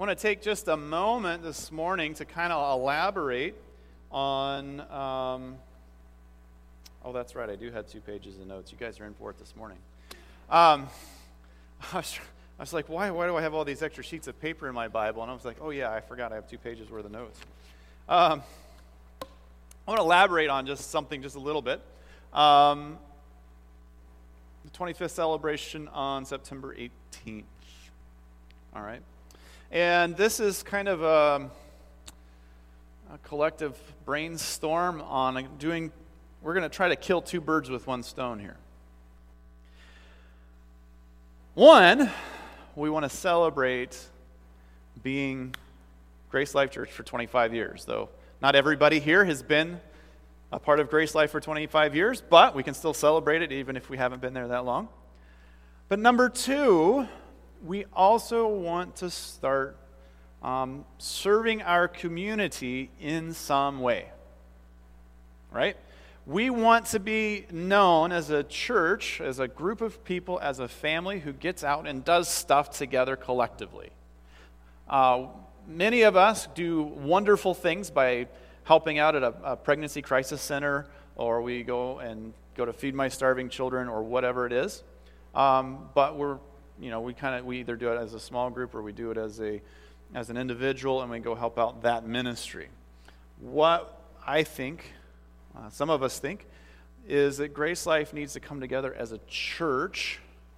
I want to take just a moment this morning to kind of elaborate on, oh, that's right, I do have 2 pages of notes. You guys are in for it this morning. I was like, why do I have all these extra sheets of paper in my Bible? And I was like, oh yeah, I forgot I have 2 pages worth of notes. I want to elaborate on just a little bit. The 25th celebration on September 18th. All right. And this is kind of a collective brainstorm on we're going to try to kill 2 birds with 1 stone here. One, we want to celebrate being Grace Life Church for 25 years, though not everybody here has been a part of Grace Life for 25 years, but we can still celebrate it even if we haven't been there that long. But number 2, we also want to start serving our community in some way, right? We want to be known as a church, as a group of people, as a family who gets out and does stuff together collectively. Many of us do wonderful things by helping out at a pregnancy crisis center, or we go to Feed My Starving Children, or whatever it is. But we either do it as a small group or we do it as an individual, and we go help out that ministry. What I think, some of us think, is that Grace Life needs to come together as a church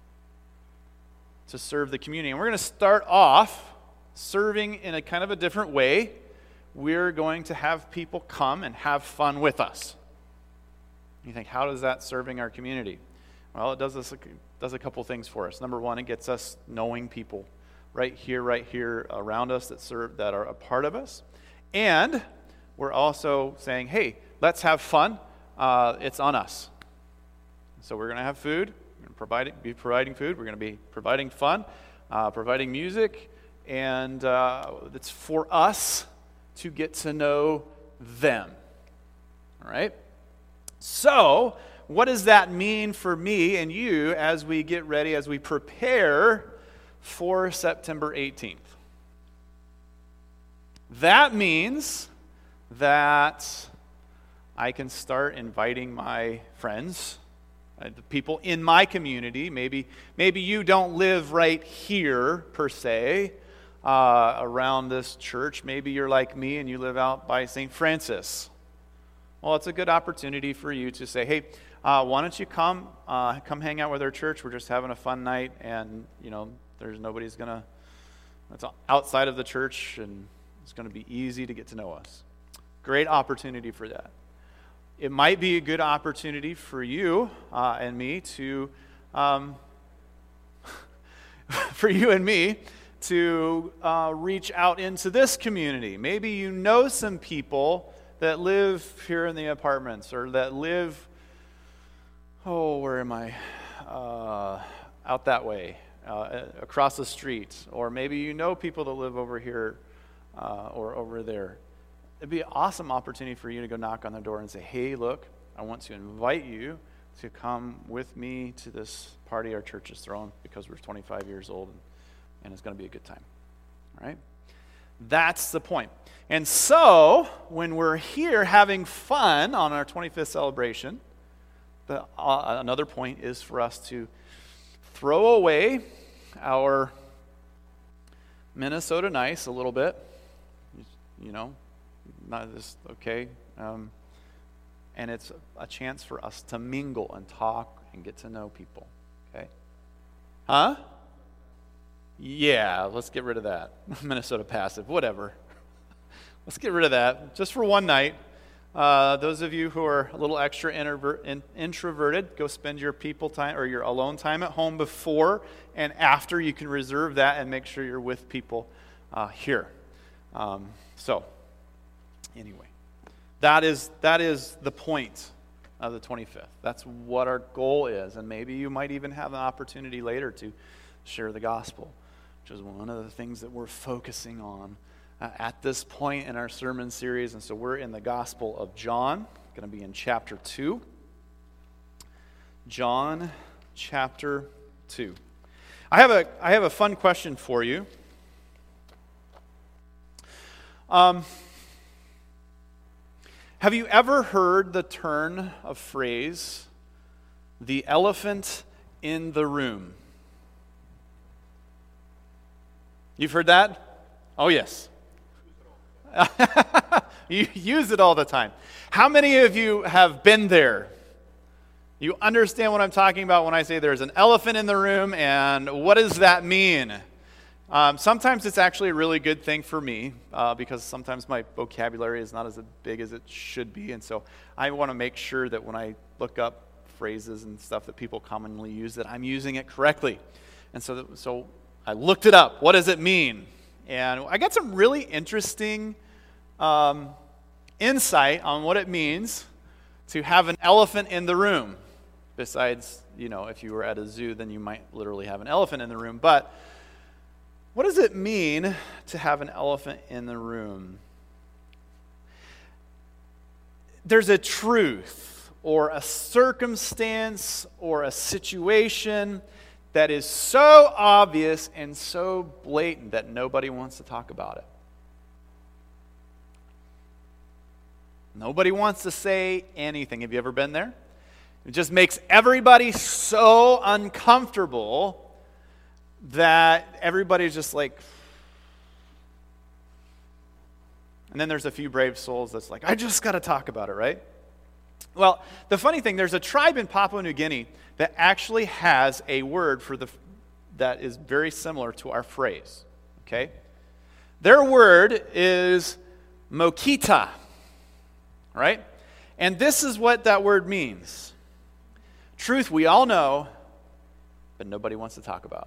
to serve the community. And we're going to start off serving in a kind of a different way. We're going to have people come and have fun with us. You think, how does that serving our community? Well, it does a couple things for us. Number 1, it gets us knowing people right here around us that are a part of us. And we're also saying, hey, let's have fun. It's on us. So we're going to have food. We're going to be providing food. We're going to be providing fun, providing music. And it's for us to get to know them. All right? So, what does that mean for me and you as we get ready, as we prepare for September 18th? That means that I can start inviting my friends, the people in my community. Maybe you don't live right here per se, around this church. Maybe you're like me and you live out by St. Francis. Well, it's a good opportunity for you to say, hey, why don't you come hang out with our church? We're just having a fun night, and there's nobody's that's outside of the church, and it's going to be easy to get to know us. Great opportunity for that. It might be a good opportunity for you and me to reach out into this community. Maybe you know some people that live here in the apartments, or that live, where am I? Out that way, across the street. Or maybe you know people that live over here or over there. It'd be an awesome opportunity for you to go knock on the door and say, hey, look, I want to invite you to come with me to this party our church is throwing because we're 25 years old, and it's going to be a good time. All right? That's the point. And so, when we're here having fun on our 25th celebration, another point is for us to throw away our Minnesota nice a little bit. Not this, okay. And it's a chance for us to mingle and talk and get to know people. Okay? Huh? Yeah, let's get rid of that. Minnesota passive, whatever. Let's get rid of that, just for one night. Those of you who are a little extra introverted, go spend your people time or your alone time at home before and after. You can reserve that and make sure you're with people here. Anyway, that is the point of the 25th. That's what our goal is, and maybe you might even have an opportunity later to share the gospel, which is one of the things that we're focusing on at this point in our sermon series. And so we're in the Gospel of John, going to be in chapter 2. John chapter 2. I have a fun question for you. Have you ever heard the turn of phrase, the elephant in the room? You've heard that? Oh, yes. You use it all the time. How many of you have been there? You understand what I'm talking about when I say there's an elephant in the room, and what does that mean? Sometimes it's actually a really good thing for me because sometimes my vocabulary is not as big as it should be, and so I want to make sure that when I look up phrases and stuff that people commonly use, that I'm using it correctly. And so I looked it up. What does it mean? And I got some really interesting insight on what it means to have an elephant in the room. Besides, if you were at a zoo, then you might literally have an elephant in the room. But what does it mean to have an elephant in the room? There's a truth or a circumstance or a situation that is so obvious and so blatant that nobody wants to talk about it. Nobody wants to say anything. Have you ever been there? It just makes everybody so uncomfortable that everybody's just like... And then there's a few brave souls that's like, I just got to talk about it, right? Well, the funny thing, there's a tribe in Papua New Guinea that actually has a word that is very similar to our phrase, okay? Their word is mokita, right? And this is what that word means. Truth we all know, but nobody wants to talk about.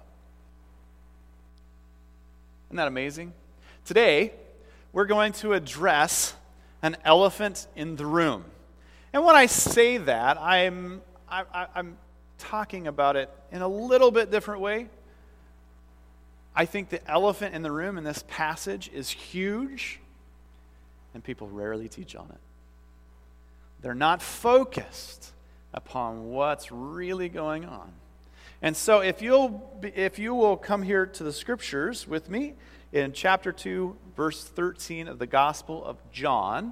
Isn't that amazing? Today, we're going to address an elephant in the room. And when I say that, I'm talking about it in a little bit different way. I think the elephant in the room in this passage is huge, and people rarely teach on it. They're not focused upon what's really going on. And so if you will come here to the scriptures with me in chapter 2, verse 13 of the Gospel of John,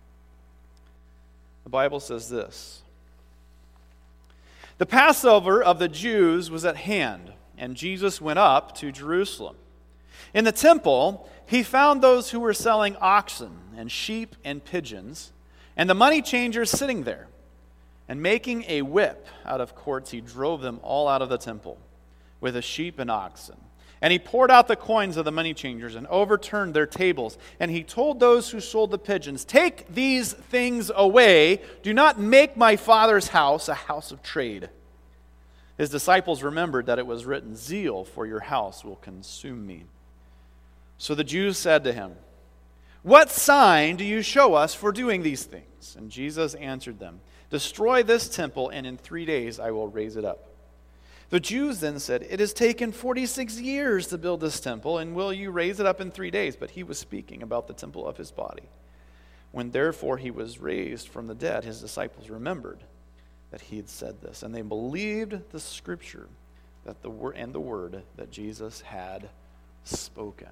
the Bible says this: The Passover of the Jews was at hand, and Jesus went up to Jerusalem. In the temple, he found those who were selling oxen and sheep and pigeons, and the money changers sitting there. And making a whip out of cords, he drove them all out of the temple with the sheep and oxen. And he poured out the coins of the money changers and overturned their tables. And he told those who sold the pigeons, Take these things away. Do not make my Father's house a house of trade. His disciples remembered that it was written, Zeal for your house will consume me. So the Jews said to him, What sign do you show us for doing these things? And Jesus answered them, Destroy this temple, and in 3 days I will raise it up. The Jews then said, It has taken 46 years to build this temple, and will you raise it up in 3 days? But he was speaking about the temple of his body. When therefore he was raised from the dead, his disciples remembered that he had said this, and they believed the scripture that the word that Jesus had spoken.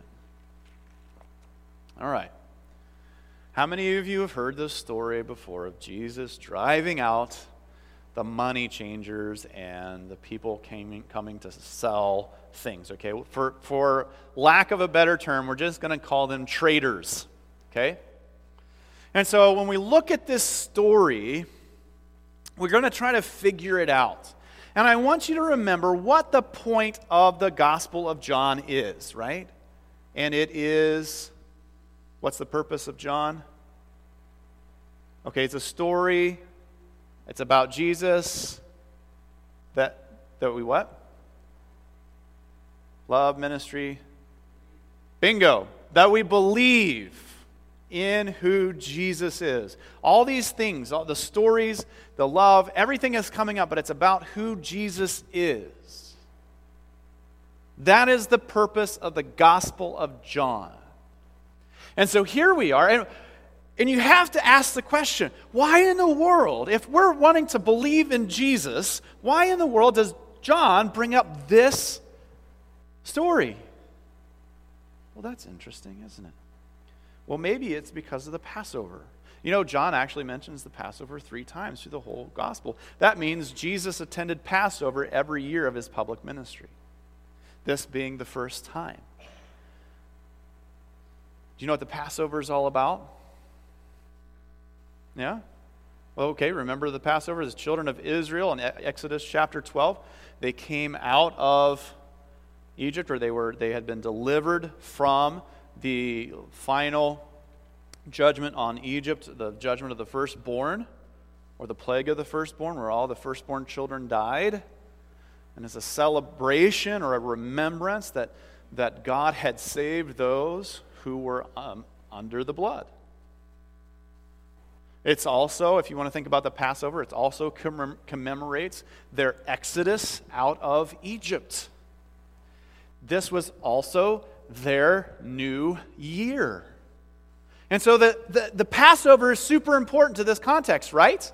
All right. How many of you have heard this story before of Jesus driving out the money changers and the people coming to sell things? Okay, for lack of a better term, we're just going to call them traders. Okay, and so when we look at this story, we're going to try to figure it out. And I want you to remember what the point of the Gospel of John is, right? And it is... What's the purpose of John? Okay, it's a story. It's about Jesus. That we what? Love, ministry. Bingo. That we believe in who Jesus is. All these things, all the stories, the love, everything is coming up, but it's about who Jesus is. That is the purpose of the Gospel of John. And so here we are, and you have to ask the question, why in the world, if we're wanting to believe in Jesus, why in the world does John bring up this story? Well, that's interesting, isn't it? Well, maybe it's because of the Passover. You know, John actually mentions the Passover 3 times through the whole gospel. That means Jesus attended Passover every year of his public ministry, this being the first time. Do you know what the Passover is all about? Yeah? Well, okay, remember the Passover, the children of Israel in Exodus chapter 12. They came out of Egypt, or they had been delivered from the final judgment on Egypt, the judgment of the firstborn, or the plague of the firstborn, where all the firstborn children died. And it's a celebration or a remembrance that God had saved those who were under the blood. It's also, if you want to think about the Passover, it also commemorates their exodus out of Egypt. This was also their new year. And so the Passover is super important to this context, right?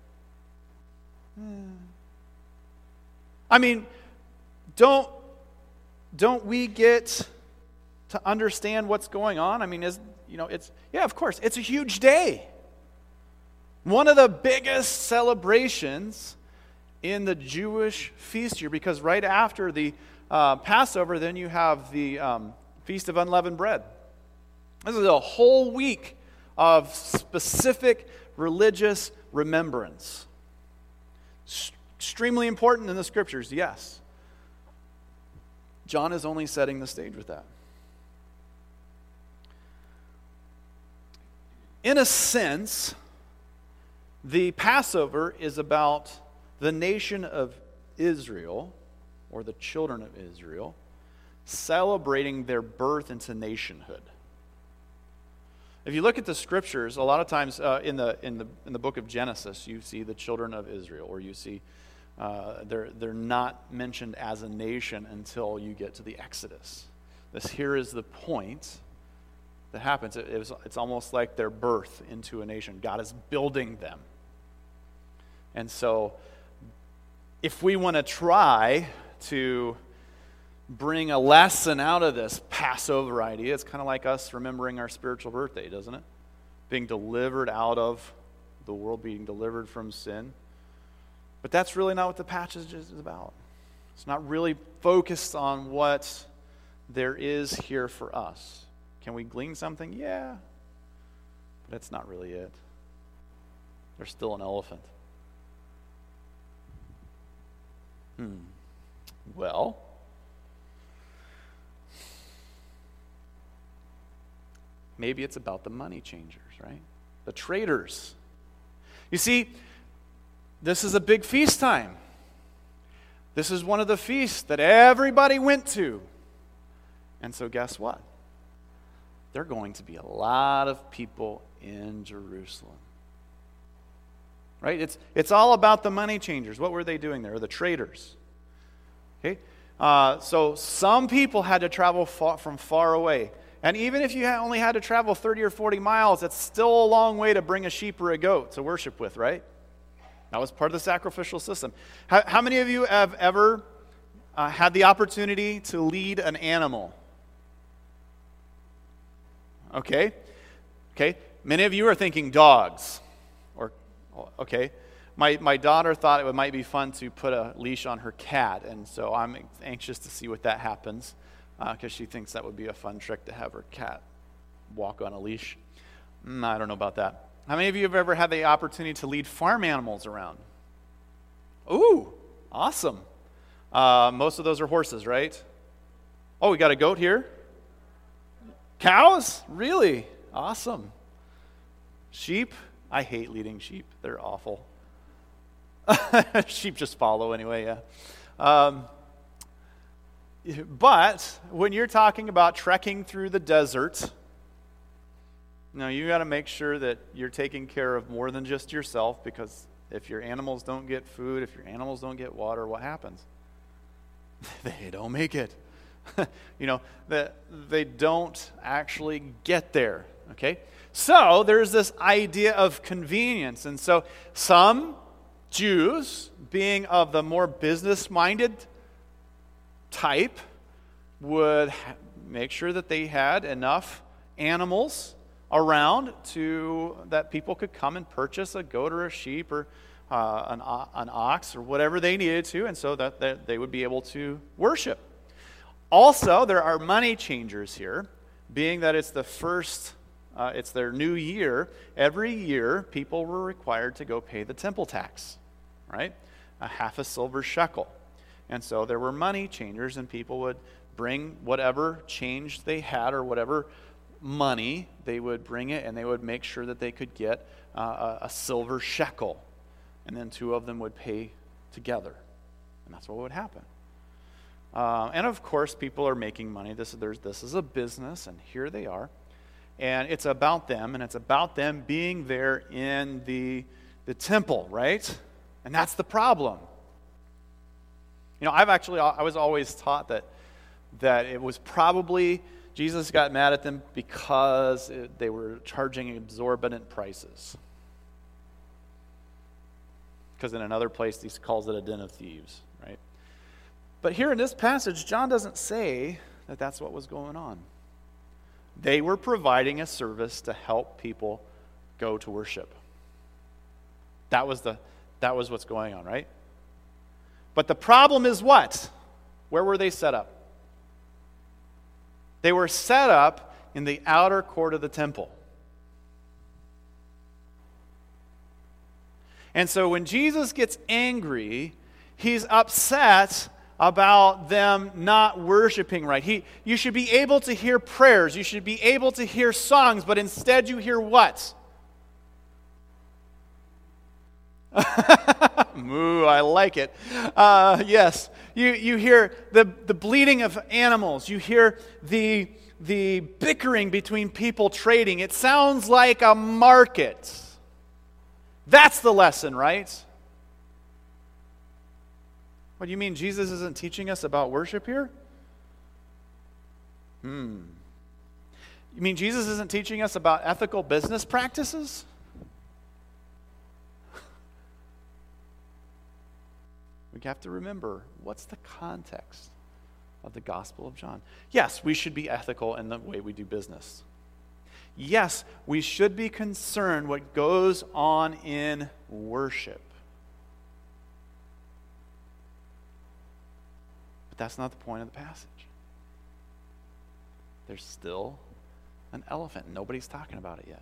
I mean, don't we get to understand what's going on? I mean, of course, it's a huge day. One of the biggest celebrations in the Jewish feast year, because right after the Passover, then you have the Feast of Unleavened Bread. This is a whole week of specific religious remembrance. Extremely important in the Scriptures, yes. John is only setting the stage with that. In a sense, the Passover is about the nation of Israel, or the children of Israel, celebrating their birth into nationhood. If you look at the Scriptures, a lot of times in the book of Genesis, you see the children of Israel, or you see they're not mentioned as a nation until you get to the Exodus. This here is the point that happens. It's almost like their birth into a nation. God is building them. And so, if we want to try to bring a lesson out of this Passover idea, it's kind of like us remembering our spiritual birthday, doesn't it? Being delivered out of the world, being delivered from sin. But that's really not what the passage is about. It's not really focused on what there is here for us. Can we glean something? Yeah. But that's not really it. There's still an elephant. Well, maybe it's about the money changers, right? The traders. You see, this is a big feast time. This is one of the feasts that everybody went to. And so guess what? There are going to be a lot of people in Jerusalem. Right? It's all about the money changers. What were they doing there? The traders. Okay? So some people had to travel from far away. And even if you only had to travel 30 or 40 miles, it's still a long way to bring a sheep or a goat to worship with, right? That was part of the sacrificial system. How many of you have ever had the opportunity to lead an animal? Okay. Many of you are thinking dogs. Okay, my daughter thought it might be fun to put a leash on her cat, and so I'm anxious to see what that happens, because she thinks that would be a fun trick to have her cat walk on a leash. I don't know about that. How many of you have ever had the opportunity to lead farm animals around? Ooh, awesome. Most of those are horses, right? Oh, we got a goat here? Cows? Really? Awesome. Sheep? I hate leading sheep. They're awful. Sheep just follow anyway, yeah. But when you're talking about trekking through the desert, you got to make sure that you're taking care of more than just yourself, because if your animals don't get food, if your animals don't get water, what happens? They don't make it. They don't actually get there, okay? So there's this idea of convenience. And so some Jews, being of the more business-minded type, would make sure that they had enough animals around to that people could come and purchase a goat or a sheep or an ox or whatever they needed to, and so that they would be able to worship. Also, there are money changers here, being that it's the first, it's their new year. Every year, people were required to go pay the temple tax, right? A half a silver shekel. And so there were money changers, and people would bring whatever change they had or whatever money, they would bring it, and they would make sure that they could get a silver shekel. And then two of them would pay together. And that's what would happen. And of course, people are making money. This is a business, and here they are. And it's about them, and it's about them being there in the temple, right? And that's the problem. You know, I was always taught that it was probably Jesus got mad at them because they were charging exorbitant prices. Because in another place, he calls it a den of thieves, right? But here in this passage, John doesn't say that that's what was going on. They were providing a service to help people go to worship. That was what's going on, right? But the problem is what? Where were they set up? They were set up in the outer court of the temple. And so when Jesus gets angry, he's upset about them not worshiping right. You should be able to hear prayers. You should be able to hear songs, but instead you hear what? Moo, I like it. Yes, you hear the bleating of animals. You hear the bickering between people trading. It sounds like a market. That's the lesson, right? What do you mean Jesus isn't teaching us about worship here? You mean Jesus isn't teaching us about ethical business practices? We have to remember, what's the context of the Gospel of John? Yes, we should be ethical in the way we do business. Yes, we should be concerned what goes on in worship. But that's not the point of the passage. There's still an elephant. Nobody's talking about it yet.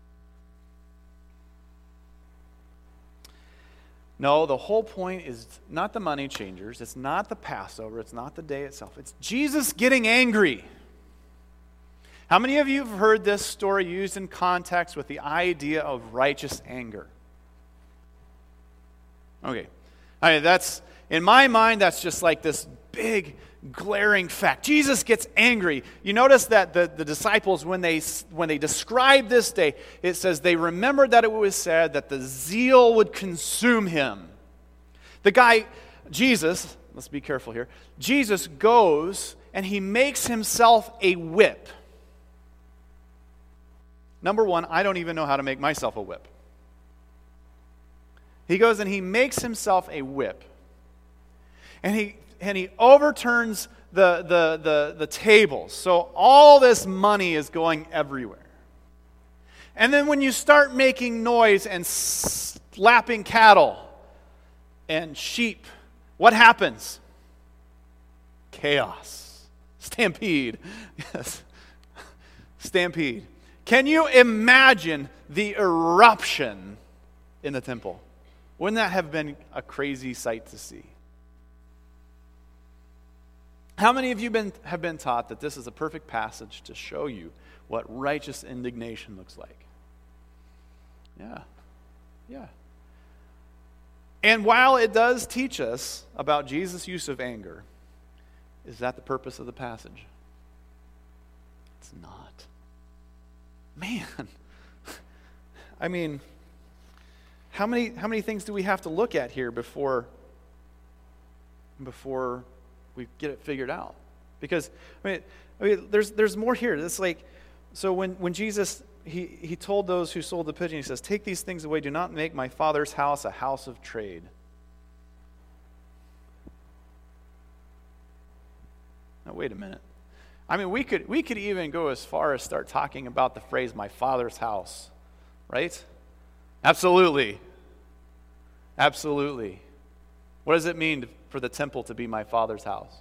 No, the whole point is not the money changers. It's not the Passover. It's not the day itself. It's Jesus getting angry. How many of you have heard this story used in context with the idea of righteous anger? Okay. That's, in my mind, that's just like this big, glaring fact. Jesus gets angry. You notice that the disciples, when they describe this day, it says they remembered that it was said that the zeal would consume him. The guy, Jesus, let's be careful here, Jesus goes and he makes himself a whip. Number one, I don't even know how to make myself a whip. He goes and he makes himself a whip. And he overturns the tables. So all this money is going everywhere. And then when you start making noise and slapping cattle and sheep, what happens? Chaos. Stampede. Yes. Stampede. Can you imagine the eruption in the temple? Wouldn't that have been a crazy sight to see? How many of you have been taught that this is a perfect passage to show you what righteous indignation looks like? Yeah. And while it does teach us about Jesus' use of anger, is that the purpose of the passage? It's not. Man, I mean, how many things do we have to look at here before we get it figured out? Because I mean, there's more here. It's like, so when Jesus he told those who sold the pigeon, he says, "Take these things away. Do not make my Father's house a house of trade." Now wait a minute. I mean, we could even go as far as start talking about the phrase "my Father's house," right? Absolutely. Absolutely. What does it mean for the temple to be my Father's house?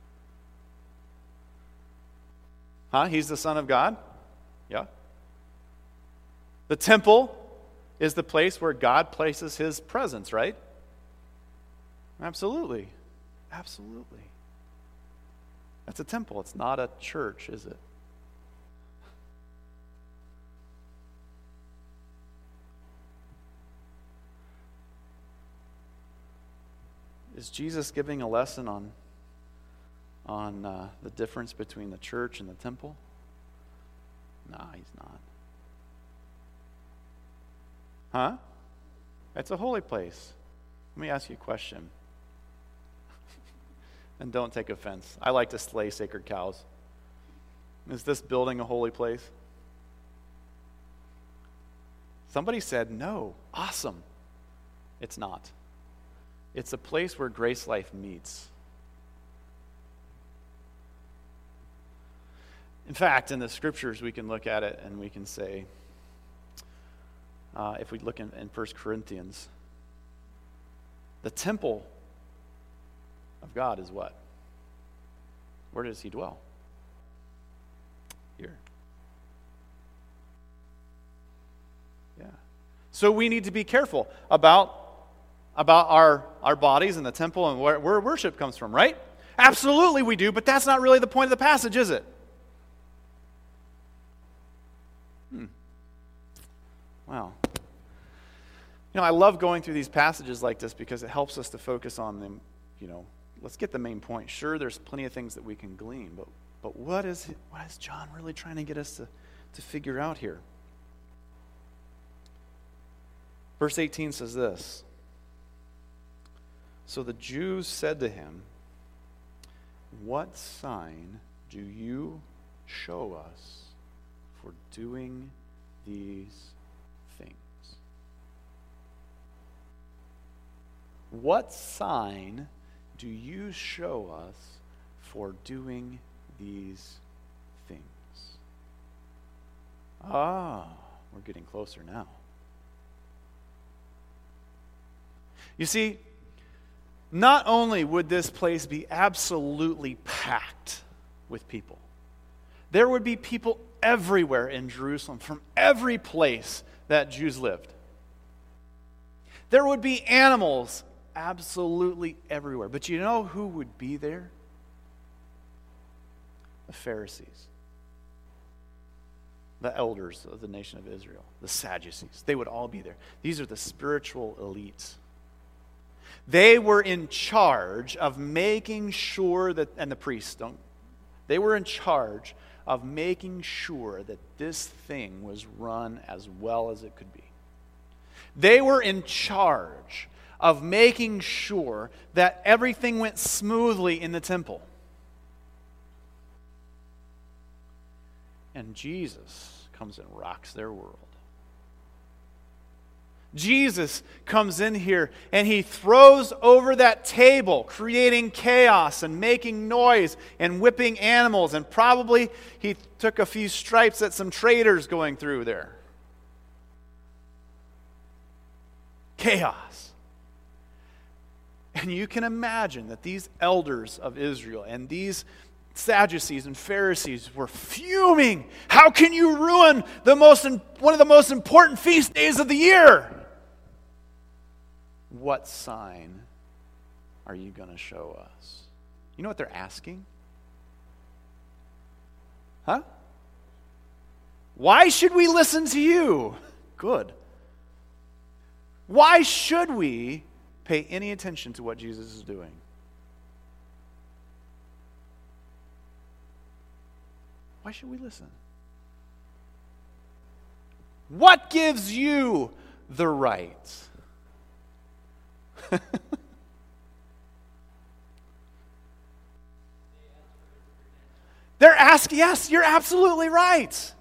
Huh? He's the Son of God? Yeah. The temple is the place where God places his presence, right? Absolutely. Absolutely. That's a temple. It's not a church, is it? Is Jesus giving a lesson on the difference between the church and the temple? No, he's not. Huh? It's a holy place. Let me ask you a question. And don't take offense. I like to slay sacred cows. Is this building a holy place? Somebody said no. Awesome. It's not. It's a place where Grace Life meets. In fact, in the scriptures, we can look at it and we can say, if we look in 1 Corinthians, the temple of God is what? Where does he dwell? Here. Yeah. So we need to be careful about our bodies and the temple and where worship comes from, right? Absolutely we do, but that's not really the point of the passage, is it? Wow. I love going through these passages like this because it helps us to focus on them, let's get the main point. Sure, there's plenty of things that we can glean, but what is John really trying to get us to figure out here? Verse 18 says this. So the Jews said to him, "What sign do you show us for doing these things?" What sign do you show us for doing these things? We're getting closer now. You see, not only would this place be absolutely packed with people, there would be people everywhere in Jerusalem from every place that Jews lived. There would be animals absolutely everywhere. But you know who would be there? The Pharisees. The elders of the nation of Israel. The Sadducees. They would all be there. These are the spiritual elites. They were in charge of making sure that, and the priests they were in charge of making sure that this thing was run as well as it could be. They were in charge of making sure that everything went smoothly in the temple. And Jesus comes and rocks their world. Jesus comes in here and he throws over that table, creating chaos and making noise and whipping animals. And probably he took a few stripes at some traders going through there. Chaos. And you can imagine that these elders of Israel and these Sadducees and Pharisees were fuming. How can you ruin one of the most important feast days of the year? What sign are you going to show us? You know what they're asking? Huh? Why should we listen to you? Good. Why should we pay any attention to what Jesus is doing? Why should we listen? What gives you the right? They're asking, yes, you're absolutely right.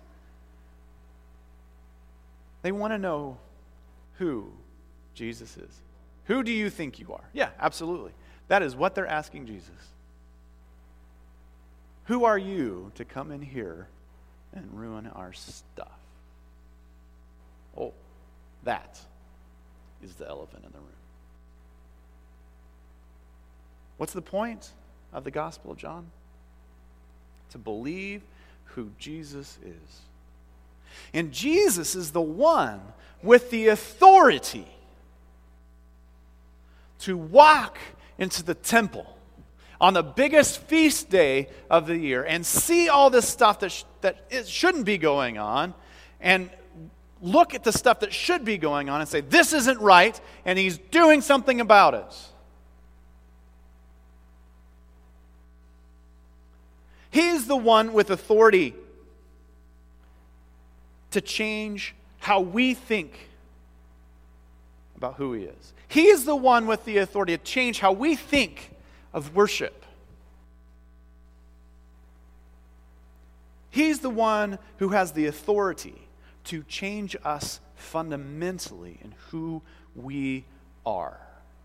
They want to know who Jesus is. Who do you think you are? Yeah, absolutely. That is what they're asking Jesus. Who are you to come in here and ruin our stuff? Oh, that is the elephant in the room. What's the point of the Gospel of John? To believe who Jesus is. And Jesus is the one with the authority to walk into the temple on the biggest feast day of the year and see all this stuff that it shouldn't be going on, and look at the stuff that should be going on and say, this isn't right, and he's doing something about it. He's the one with authority to change how we think about who he is. He is the one with the authority to change how we think of worship. He's the one who has the authority to change us fundamentally in who we are.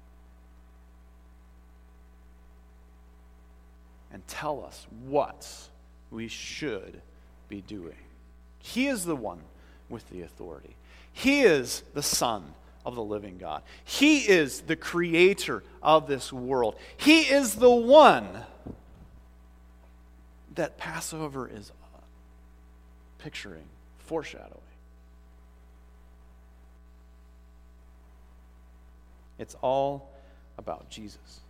And tell us what we should be doing. He is the one with the authority. He is the Son of the living God. He is the creator of this world. He is the one that Passover is picturing, foreshadowing. It's all about Jesus.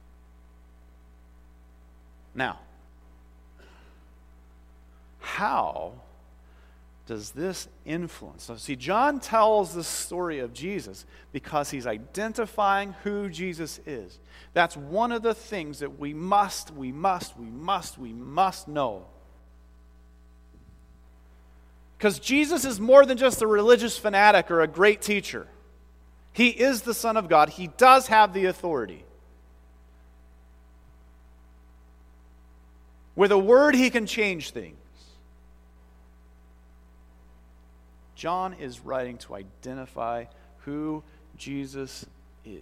Now, how does this influence? So see, John tells the story of Jesus because he's identifying who Jesus is. That's one of the things that we must know. Because Jesus is more than just a religious fanatic or a great teacher. He is the Son of God. He does have the authority. With a word, he can change things. John is writing to identify who Jesus is.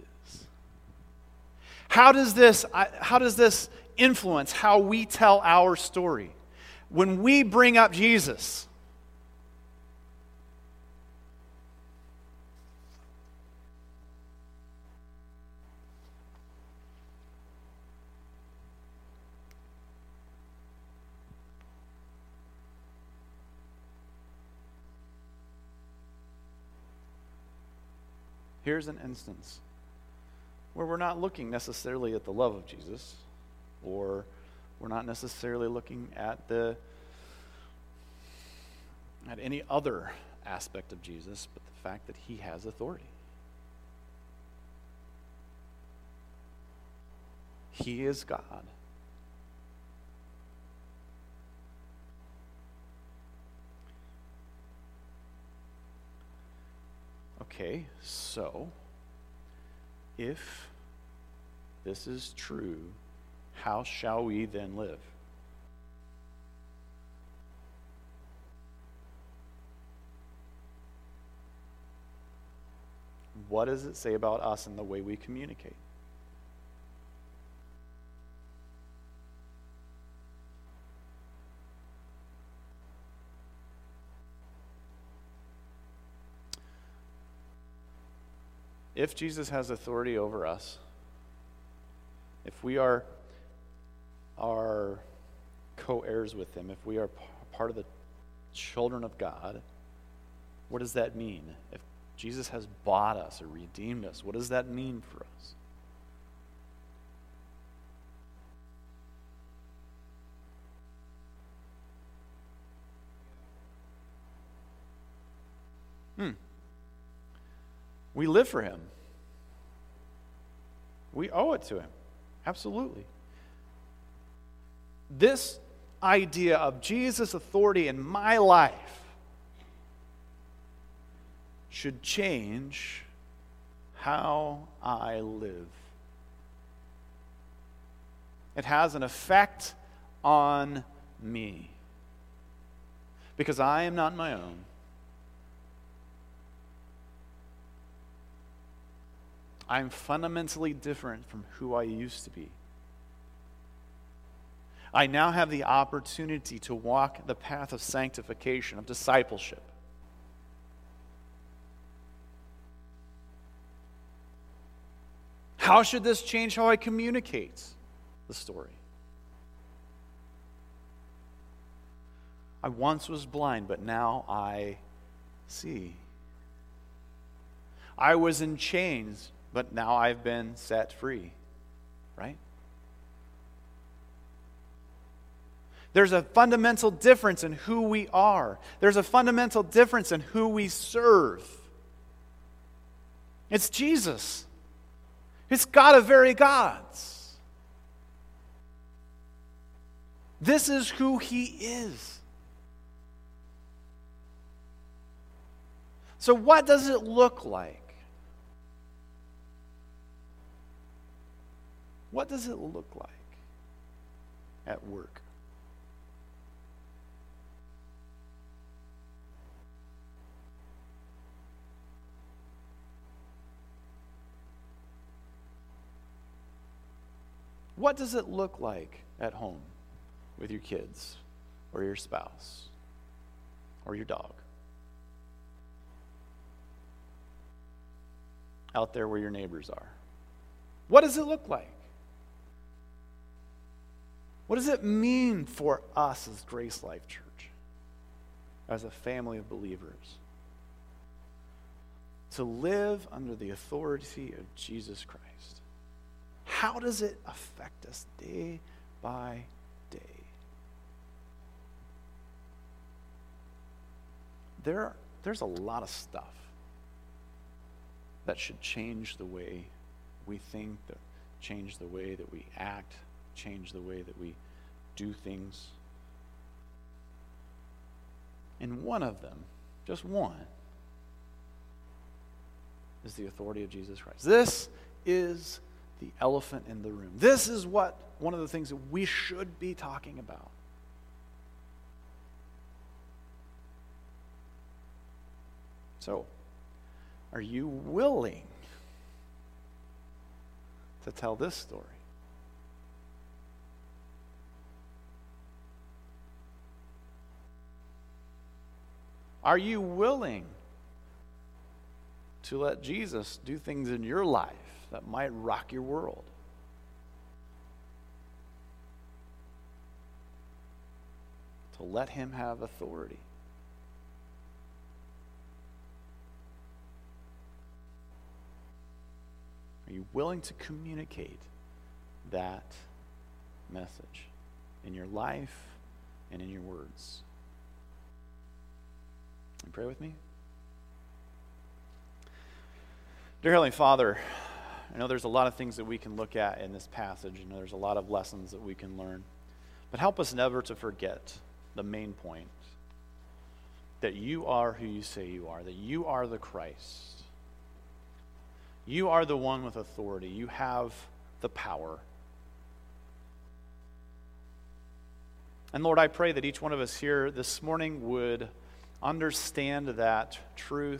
How does this influence how we tell our story? When we bring up Jesus, here's an instance where we're not looking necessarily at the love of Jesus, or we're not necessarily looking at any other aspect of Jesus, but the fact that he has authority. He is God. Okay, so if this is true, how shall we then live? What does it say about us and the way we communicate? If Jesus has authority over us, if we are co-heirs with him, if we are part of the children of God, what does that mean? If Jesus has bought us or redeemed us, what does that mean for us? We live for him. We owe it to him. Absolutely. This idea of Jesus' authority in my life should change how I live. It has an effect on me. Because I am not my own. I'm fundamentally different from who I used to be. I now have the opportunity to walk the path of sanctification, of discipleship. How should this change how I communicate the story? I once was blind, but now I see. I was in chains, but now I've been set free. Right? There's a fundamental difference in who we are. There's a fundamental difference in who we serve. It's Jesus. It's God of very gods. This is who He is. So what does it look like? What does it look like at work? What does it look like at home with your kids or your spouse or your dog? Out there where your neighbors are. What does it look like? What does it mean for us as Grace Life Church, as a family of believers, to live under the authority of Jesus Christ? How does it affect us day by day? There's a lot of stuff that should change the way we think, that change the way that we act, change the way that we do things. And one of them, just one, is the authority of Jesus Christ. This is the elephant in the room. This is one of the things that we should be talking about. So, are you willing to tell this story? Are you willing to let Jesus do things in your life that might rock your world? To let Him have authority? Are you willing to communicate that message in your life and in your words? And pray with me. Dear Heavenly Father, I know there's a lot of things that we can look at in this passage. I know there's a lot of lessons that we can learn. But help us never to forget the main point, that you are who you say you are, that you are the Christ. You are the one with authority. You have the power. And Lord, I pray that each one of us here this morning would understand that truth,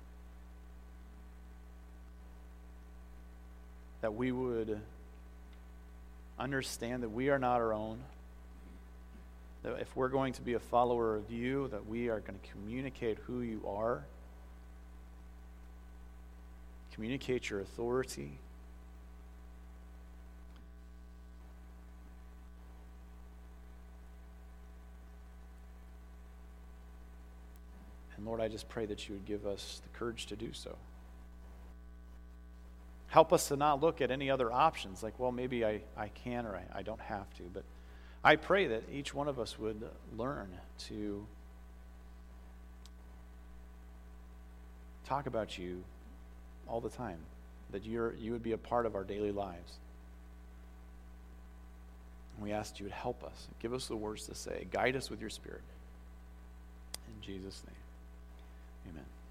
that we would understand that we are not our own, that if we're going to be a follower of you, that we are going to communicate who you are, communicate your authority. And Lord, I just pray that you would give us the courage to do so. Help us to not look at any other options, like, well, maybe I can or I don't have to. But I pray that each one of us would learn to talk about you all the time, that you would be a part of our daily lives. And we ask you to help us, give us the words to say, guide us with your Spirit. In Jesus' name, amen.